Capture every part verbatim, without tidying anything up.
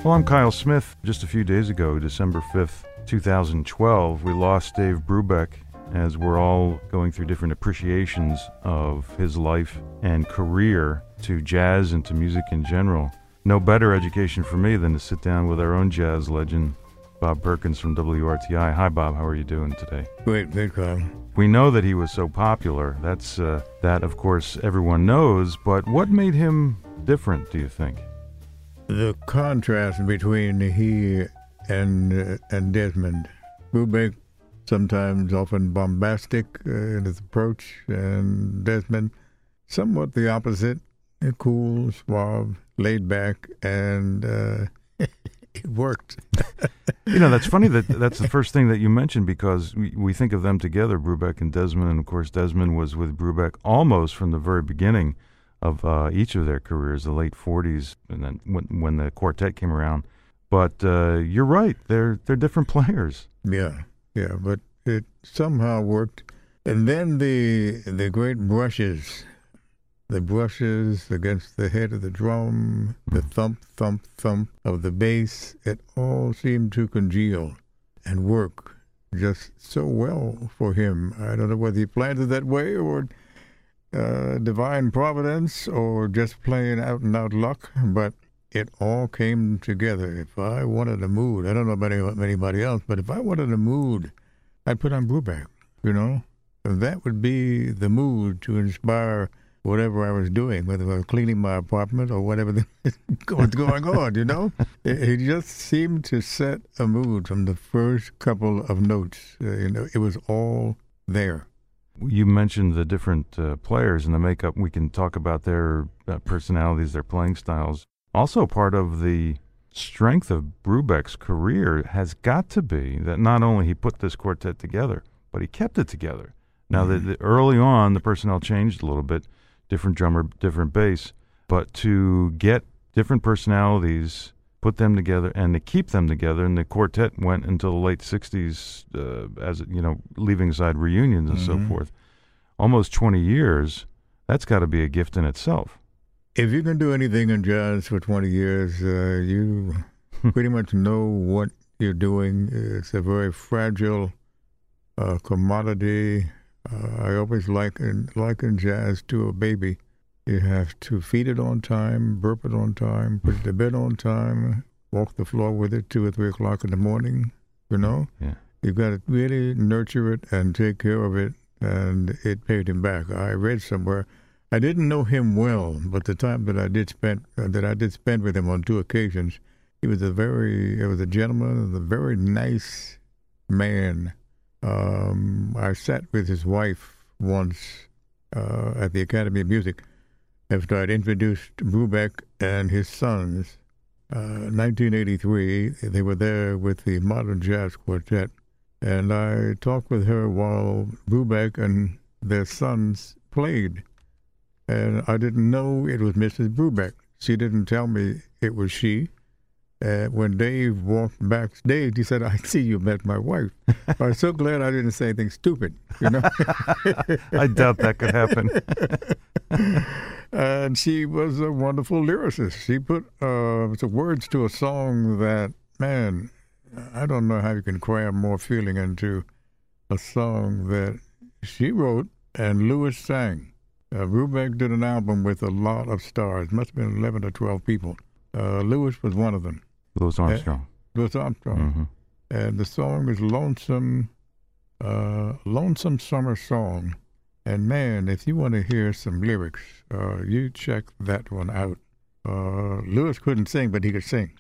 Well, I'm Kyle Smith. Just a few days ago, December fifth, twenty twelve, we lost Dave Brubeck as we're all going through different appreciations of his life and career to jazz and to music in general. No better education for me than to sit down with our own jazz legend, Bob Perkins from W R T I. Hi, Bob. How are you doing today? Great, great, Kyle. We know that he was so popular. That's uh, that, of course, everyone knows. But what made him different, do you think? The contrast between he and uh, and Desmond. Brubeck, sometimes often bombastic uh, in his approach, and Desmond, somewhat the opposite, cool, suave, laid back, and uh, it worked. You know, that's funny that that's the first thing that you mentioned, because we, we think of them together, Brubeck and Desmond, and of course Desmond was with Brubeck almost from the very beginning of uh, each of their careers, the late forties, and then when, when the quartet came around. But uh, you're right, they're they're different players. Yeah, yeah, but it somehow worked. And then the the great brushes, the brushes against the head of the drum, the thump, thump, thump of the bass, it all seemed to congeal and work just so well for him. I don't know whether he planned it that way or uh, divine providence or just plain out-and-out luck, but it all came together. If I wanted a mood, I don't know about any- anybody else, but if I wanted a mood, I'd put on Brubeck, you know? And that would be the mood to inspire whatever I was doing, whether I was cleaning my apartment or whatever was going on, you know? It, it just seemed to set a mood from the first couple of notes. Uh, you know, it was all there. You mentioned the different uh, players and the makeup. We can talk about their uh, personalities, their playing styles. Also, part of the strength of Brubeck's career has got to be that not only he put this quartet together, but he kept it together. Now, mm-hmm. the, the, early on, the personnel changed a little bit, different drummer, different bass, but to get different personalities, put them together, and to keep them together, and the quartet went until the late sixties, uh, as you know, leaving aside reunions and mm-hmm. so forth. Almost twenty years, that's got to be a gift in itself. If you can do anything in jazz for twenty years, uh, you pretty much know what you're doing. It's a very fragile uh, commodity. Uh, I always liken, liken jazz to a baby. You have to feed it on time, burp it on time, put it to bed on time, walk the floor with it two or three o'clock in the morning, you know? Yeah. You've got to really nurture it and take care of it, and it paid him back. I read somewhere, I didn't know him well, but the time that I did spend uh, that I did spend with him on two occasions, he was a very, he was a gentleman and a very nice man. Um, I sat with his wife once uh, at the Academy of Music after I'd introduced Brubeck and his sons. Uh, nineteen eighty-three, they were there with the Modern Jazz Quartet, and I talked with her while Brubeck and their sons played. And I didn't know it was Missus Brubeck. She didn't tell me it was she. Uh, when Dave walked backstage, he said, "I see you met my wife." I was so glad I didn't say anything stupid, you know. I doubt that could happen. And she was a wonderful lyricist. She put uh, some words to a song that, man, I don't know how you can cram more feeling into a song that she wrote and Louis sang. Uh, Brubeck did an album with a lot of stars. Must have been eleven or twelve people. Uh, Louis was one of them. Louis Armstrong. Uh, Louis Armstrong. Mm-hmm. And the song is Lonesome, uh, Lonesome Summer Song. And man, if you want to hear some lyrics, uh, you check that one out. Uh, Louis couldn't sing, but he could sing.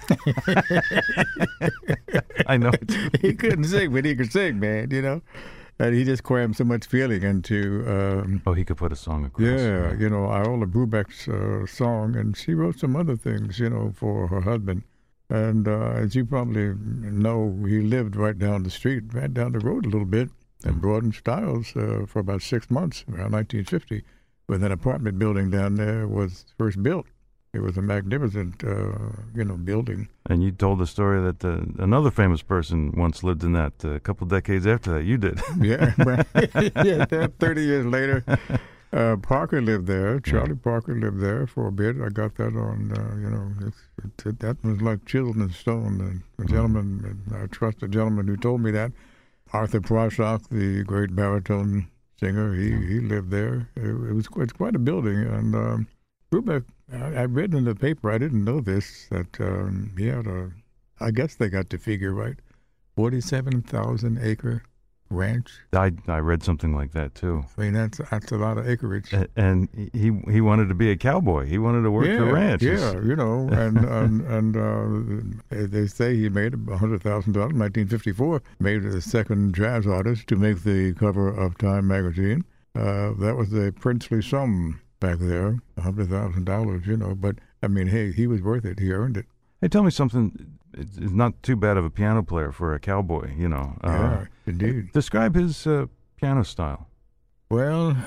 I know. He couldn't sing, but he could sing, man, you know. And he just crammed so much feeling into... Um, oh, he could put a song across. Yeah, right. you know, Iola Brubeck's uh, song, and she wrote some other things, you know, for her husband. And uh, as you probably know, he lived right down the street, right down the road a little bit, in Broaden Styles uh, for about six months, around nineteen fifty, when an apartment building down there was first built. It was a magnificent, uh, you know, building. And you told the story that uh, another famous person once lived in that uh, a couple decades after that. You did. Yeah, yeah. Thirty years later, Uh, Parker lived there. Charlie yeah. Parker lived there for a bit. I got that on, uh, you know, it's, it, that was like chiseled in stone. And the gentleman, I trust the gentleman who told me that, Arthur Prysock, the great baritone singer, he, he lived there. It, it was it's quite a building. And um, Brubeck, I, I read in the paper, I didn't know this, that um, he had a, I guess they got the figure right, forty-seven thousand acre ranch. I I read something like that too. I mean, that's that's a lot of acreage. And, and he he wanted to be a cowboy. He wanted to work yeah, the ranch. Yeah, you know, and and, and uh, they say he made a hundred thousand dollars in nineteen fifty-four. Made the second jazz artist to make the cover of Time magazine. Uh, that was a princely sum back there, a hundred thousand dollars. You know, but I mean, hey, he was worth it. He earned it. Hey, tell me something. It's not too bad of a piano player for a cowboy, you know. Uh, yeah, indeed. Describe his uh, piano style. Well,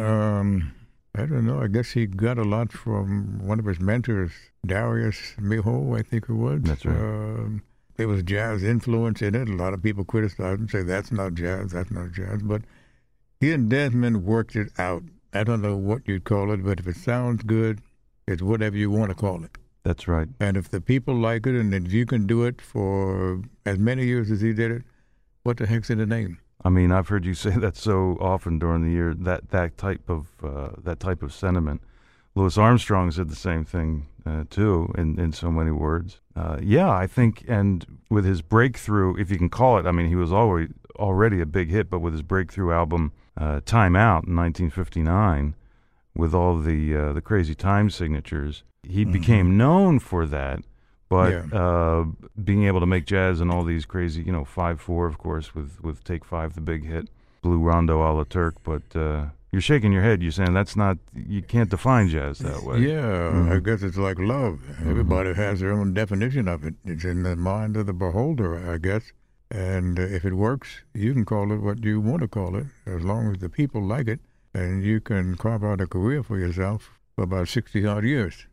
um, I don't know. I guess he got a lot from one of his mentors, Darius Miho, I think it was. That's right. Um, there was jazz influence in it. A lot of people criticize and say, that's not jazz, that's not jazz. But he and Desmond worked it out. I don't know what you'd call it, but if it sounds good, it's whatever you want to call it. That's right. And if the people like it, and if you can do it for as many years as he did it, what the heck's in the name? I mean, I've heard you say that so often during the year. That that type of uh, that type of sentiment. Louis Armstrong said the same thing uh, too, in, in so many words. Uh, yeah, I think, and with his breakthrough, if you can call it, I mean, he was already already a big hit, but with his breakthrough album uh, "Time Out" in nineteen fifty-nine, with all the uh, the crazy time signatures. He mm-hmm. became known for that, but yeah. uh, being able to make jazz and all these crazy, you know, five four, of course, with, with Take Five, the big hit, Blue Rondo a la Turk. But uh, you're shaking your head. You're saying that's not, you can't define jazz that way. Yeah, mm-hmm. I guess it's like love. Mm-hmm. Everybody has their own definition of it. It's in the mind of the beholder, I guess. And uh, if it works, you can call it what you want to call it, as long as the people like it, and you can carve out a career for yourself for about sixty odd years.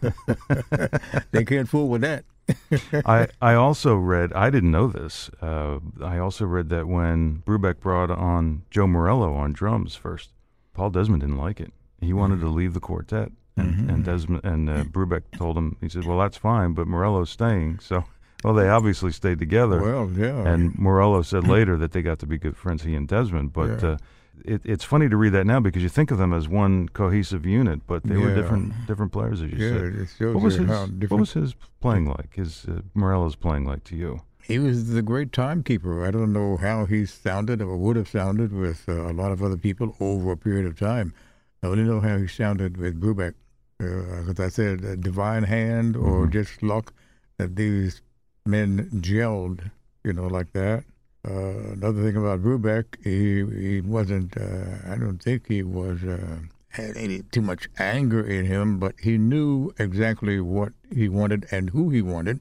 They can't fool with that. I, I also read, I didn't know this, uh, I also read that when Brubeck brought on Joe Morello on drums first, Paul Desmond didn't like it. He wanted mm-hmm. to leave the quartet. And, mm-hmm. and Desmond and uh, Brubeck told him, he said, well, that's fine, but Morello's staying. So, well, they obviously stayed together. Well, yeah. And Morello said later that they got to be good friends, he and Desmond. But yeah. uh, It, it's funny to read that now because you think of them as one cohesive unit, but they yeah. were different different players, as you yeah, said. It shows what was you his how different. What was his playing like? His uh, Morello's playing like to you? He was the great timekeeper. I don't know how he sounded or would have sounded with uh, a lot of other people over a period of time. I only know how he sounded with Brubeck. Because uh, I said, a divine hand or mm-hmm. just luck that these men gelled, you know, like that. Uh, another thing about Brubeck, he he wasn't. Uh, I don't think he was uh, had any too much anger in him, but he knew exactly what he wanted and who he wanted.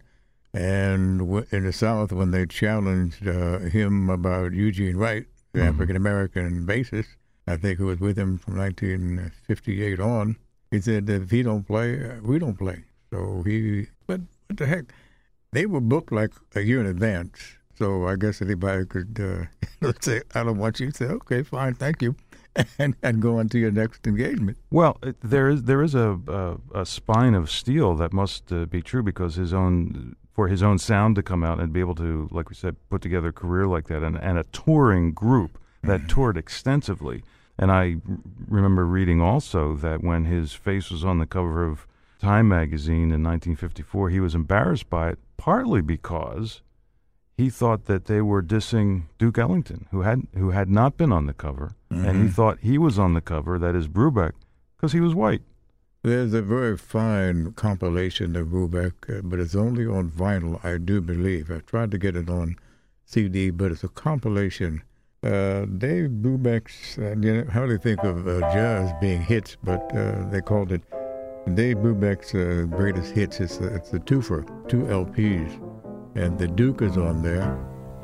And w- in the South, when they challenged uh, him about Eugene Wright, the mm-hmm. African American bassist, I think who was with him from nineteen fifty-eight on, he said that if he don't play, uh, we don't play. So he. But what the heck? They were booked like a year in advance. So I guess anybody could uh, say, I don't want you. Say, okay, fine, thank you, and, and go on to your next engagement. Well, there is there is a a, a spine of steel that must uh, be true because his own for his own sound to come out and be able to, like we said, put together a career like that and, and a touring group that mm-hmm. toured extensively. And I r- remember reading also that when his face was on the cover of Time magazine in nineteen fifty-four, he was embarrassed by it, partly because he thought that they were dissing Duke Ellington, who had who had not been on the cover, mm-hmm. and he thought he was on the cover, that is Brubeck, because he was white. There's a very fine compilation of Brubeck, uh, but it's only on vinyl, I do believe. I've tried to get it on C D, but it's a compilation. Uh, Dave Brubeck's, uh, you know, how do they think of uh, jazz being hits, but uh, they called it Dave Brubeck's uh, greatest hits. It's, uh, it's the twofer, two L Ps. And the Duke is on there.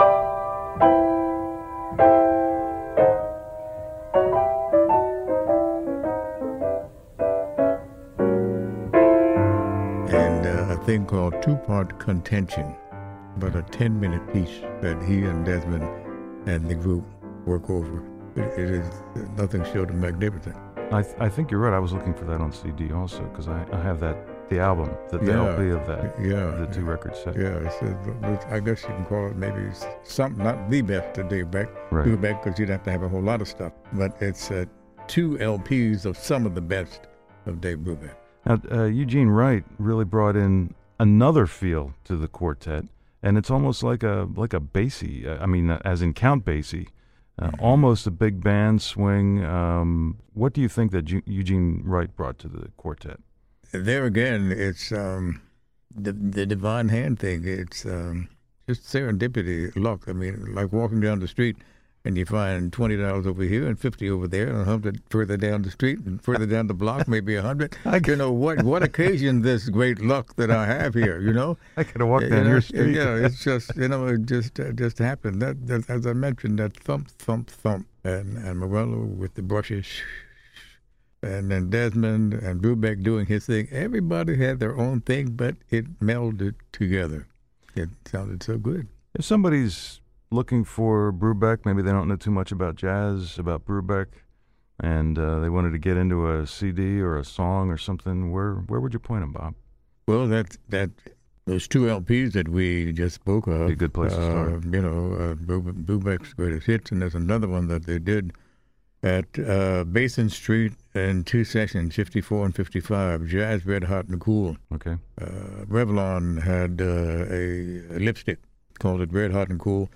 And uh, a thing called Two-Part Contention, about a ten-minute piece that he and Desmond and the group work over. It, it is nothing short of magnificent. I th- I think you're right. I was looking for that on C D also because I, I have that the album, the, the Yeah. L P of that, Yeah. the two record set. Yeah, it's, it's, I guess you can call it maybe something, not the best of Dave Beck, Right. Brubeck, because you'd have to have a whole lot of stuff. But it's uh, two L Ps of some of the best of Dave Brubeck. Now, uh, Eugene Wright really brought in another feel to the quartet, and it's almost like a like a Basie. uh, I mean, uh, as in Count Basie, uh, Mhm. almost a big band swing. Um, what do you think that Ju- Eugene Wright brought to the quartet? There again, it's um, the the divine hand thing. It's um, just serendipity, luck. I mean, like walking down the street and you find twenty dollars over here and fifty over there, and a hundred further down the street, and further down the block, maybe a hundred. You know what? What occasioned this great luck that I have here? You know, I could have walked You down know, your street. Yeah, it's just you know, it just uh, just happened. That, that as I mentioned, that thump, thump, thump, and and Morello with the brushes. And then Desmond and Brubeck doing his thing. Everybody had their own thing, but it melded together. It sounded so good. If somebody's looking for Brubeck, maybe they don't know too much about jazz, about Brubeck, and uh, they wanted to get into a C D or a song or something, where where would you point them, Bob? Well, that that those two L Ps that we just spoke of, Be a good place to uh, start. You know, uh, Brube- Brubeck's Greatest Hits, and there's another one that they did at uh, Basin Street in two sessions, fifty-four and fifty-five, Jazz Red Hot and Cool. Okay. Uh, Revlon had uh, a, a lipstick, called it Red Hot and Cool.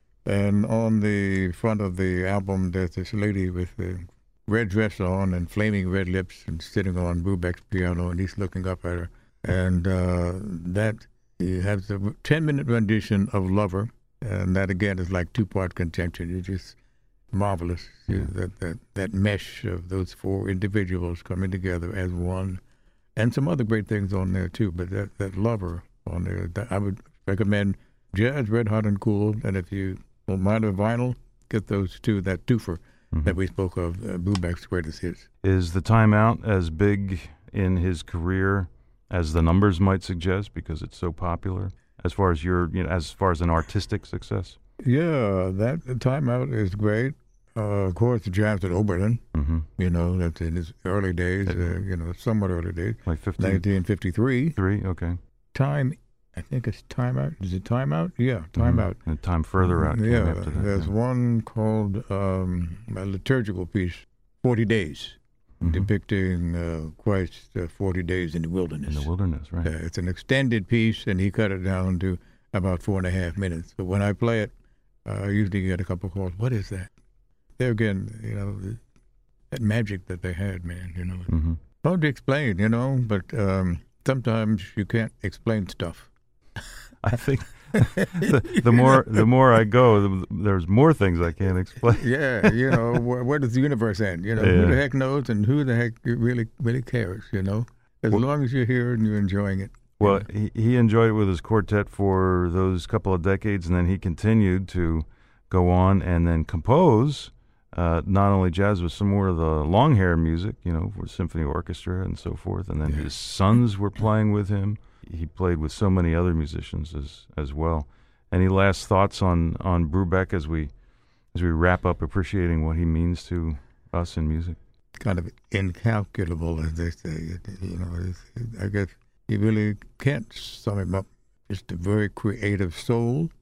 And on the front of the album, there's this lady with a red dress on and flaming red lips and sitting on Brubeck's piano, and he's looking up at her. And uh, that he has a ten-minute rendition of Lover, and that, again, is like two-part contention. It's just marvelous, Yeah. You know, that, that, that mesh of those four individuals coming together as one. And some other great things on there, too, but that, that Lover on there, that I would recommend Jazz, Red Hot and Cool, and if you don't mind a vinyl, get those two, that twofer Mhm. that we spoke of, uh, Brubeck's Greatest Hits. Is the timeout as big in his career as the numbers might suggest because it's so popular? As far as your, you know, as far as an artistic success? Yeah, that the timeout is great. Uh, of course, the Jazz at Oberlin, Mm-hmm. you know, that's in his early days, uh, you know, somewhat early days, Like fifty-three? nineteen fifty-three. Okay. Time, I think it's Timeout. Is it Timeout? Yeah, Timeout. Mhm. And time further out came Yeah, after that. there's yeah. one called um, a liturgical piece, forty days, Mhm. depicting uh, Christ's uh, forty days in the wilderness. In the wilderness, right? Uh, it's an extended piece, and he cut it down to about four and a half minutes. But when I play it, uh, I usually get a couple calls. What is that? There again, you know, the, that magic that they had, man. You know, Mm-hmm. hard to explain, you know, but um, sometimes you can't explain stuff. I think the, the more the more I go, the, there's more things I can't explain. Yeah, you know, where, where does the universe end? You know, Yeah. who the heck knows, and who the heck really really cares? You know, as Well- long as you're here and you're enjoying it. Well, he, he enjoyed it with his quartet for those couple of decades, and then he continued to go on and then compose uh, not only jazz, but some more of the long hair music, you know, for symphony orchestra and so forth. And then Yeah. his sons were playing with him. He played with so many other musicians as as well. Any last thoughts on on Brubeck as we as we wrap up appreciating what he means to us in music? Kind of incalculable, as they say. You know, it's, I guess you really can't sum him up. Just a very creative soul,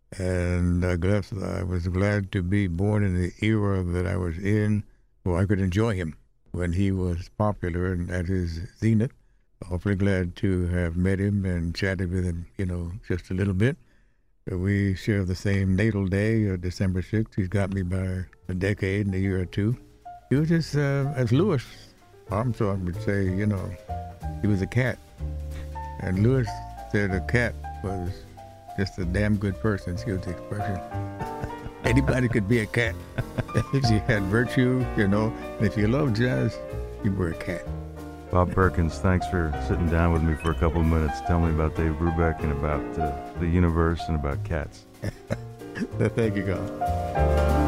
and I guess I was glad to be born in the era that I was in, where I could enjoy him when he was popular and at his zenith. Awfully glad to have met him and chatted with him, you know, just a little bit. Uh, We share the same natal day, uh, December sixth. He's got me by a decade and a year or two. He was just, uh, as Louis Armstrong would say, you know, he was a cat. And Louis said a cat was just a damn good person, excuse the expression. Anybody could be a cat if you had virtue, you know. And if you love jazz, you were a cat. Bob Perkins, thanks for sitting down with me for a couple of minutes. Tell me about Dave Brubeck and about uh, the universe and about cats. Thank you, God.